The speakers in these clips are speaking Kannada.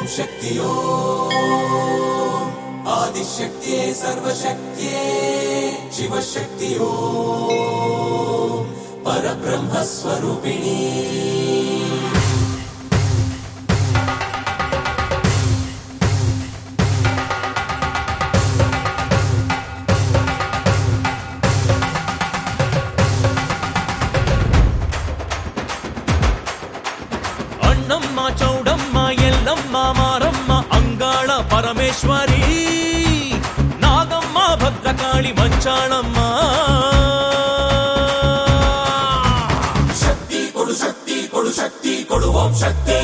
शक्तियो आदिशक्तिये सर्वशक्तिये शिवशक्तियो परब्रह्मस्वरूपिणी अण्णम्मा चौडम्मा एल्लम्मा मारम्मा अंगाळ परमेश्वरी नागम्मा भद्रकाळि मंचाळम्मा शक्ति कोडु ओम शक्ति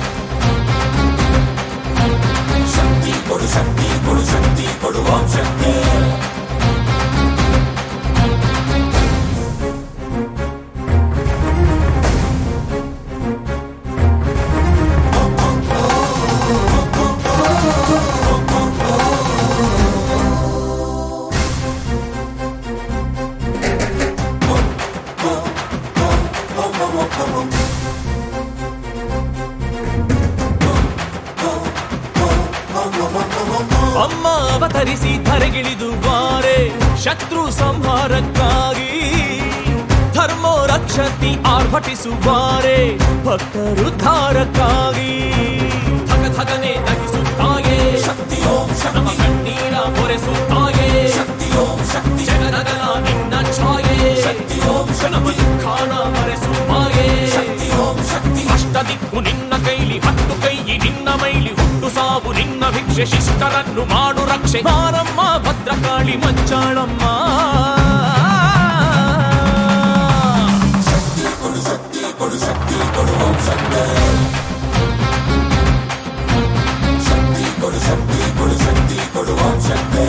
शक्ति कोडु ओम शक्ति ಅಮ್ಮ ಅವತರಿಸಿ ಧರೆಗಿಳಿದು ಬಾರೆ ಶತ್ರು ಸಂಹಾರಕ್ಕಾಗಿ ಧರ್ಮೋ ರಕ್ಷತಿ ಆರ್ಭಟಿಸುವಾರೆ ಭಕ್ತರುದ್ಧಾರಕ್ಕಾಗಿ ಧಗಧಗನೆ ದಹಿಸುತ್ತಾಯೇ शक्ति ओम ನಮ್ಮ शक्ति ಕಣ್ಣೀರ ಹೊರೆಸುತ್ತಾಯೇ शक्ति ओम शक्ति ಜಗದಗಲ ನಿನ್ನ ಛಾಯೆ शक्ति ओम ನಮ್ಮ शक्ति ದುಃಖಾನ ಮರೆಸುವಾಯೇ शक्ति ओम शक्ति ಅಷ್ಟದಿಕ್ಕು ನಿನ್ನ ಕೈಲಿ ಹತ್ತು ಕೈ ನಿನ್ನ ಮೈಲಿ ಹುಟ್ಟು ಸಾವು ನಿನ್ನ ಭಿಕ್ಷೆ ಶಿಷ್ಟರನ್ನು ಮಾಡು ರಕ್ಷೆ ಮಾರಮ್ಮ ಭದ್ರಕಾಳಿ ಮಂಚಾಳಮ್ಮ शक्ति कोडु ओम शक्ति शक्ति कोडु ओम शक्ति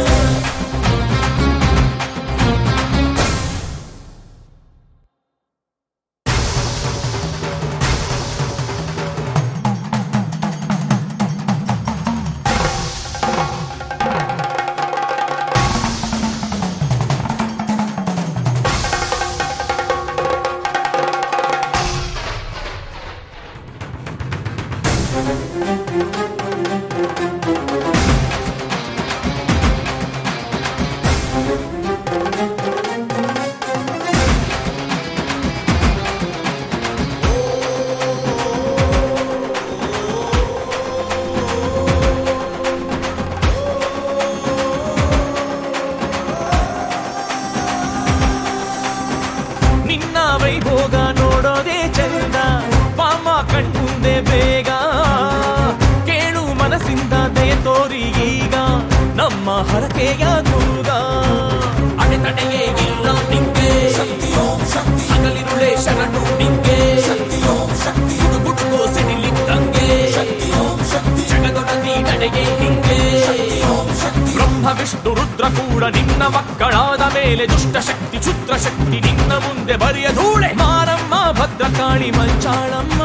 ನಿನ್ನ ವೈಭೋಗ ನೋಡೋದೇ ಚಂದ ಪಾಮ ಕಣ್ಮುಂದೆ ಬೇಗ ಕೇಳು ಮನಸ್ಸಿಂದ ದಯ ತೋರಿಗೀಗ ನಮ್ಮ ಹರಕೆಯ ಕೂಗ ಅಡೆತಡೆಯೇ ಇಲ್ಲ ನಿಂಗೆ शक्ति ओम शक्ति ಹಗಲಿರುಳೆ ಶರಣು ನಿಂಗೆ शक्ति ओम शक्ति ಗುಡುಗು ಸಿಡಿಲಿದ್ದಂಗೆ शक्ति ओम शक्ति ಜಗದೊಡನಿ ನಡೆಗೆ ಹಿಂಗೆ ओम शक्ति ಬ್ರಹ್ಮ ವಿಷ್ಣು ರುದ್ರ ಕೂಡ ನಿನ್ನ ಮಕ್ಕಳಾದ ಮೇಲೆ ದುಷ್ಟ ಶಕ್ತಿ ಕ್ಷುದ್ರ ಶಕ್ತಿ ನಿನ್ನ ಮುಂದೆ ಬರಿಯ ಧೂಳೆ ಮಾರಮ್ಮ ಭದ್ರಕಾಳಿ ಮಂಚಾಳಮ್ಮ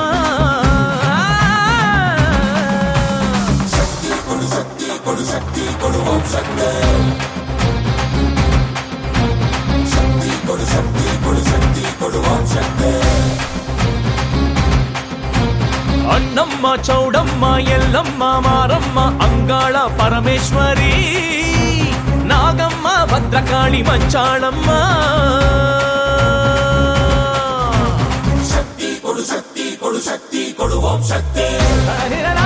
शक्ति कोडु ओम शक्ति शक्ति कोडु ओम शक्ति ಅಣ್ಣಮ್ಮ ಚೌಡಮ್ಮ ಎಲ್ಲಮ್ಮ ಮಾರಮ್ಮ ಅಂಗಾಳ ಪರಮೇಶ್ವರಿ ನಾಗಮ್ಮ ಭದ್ರಕಾಳಿ ಮಂಚಾಳಮ್ಮ शक्ति कोडु ओम शक्ति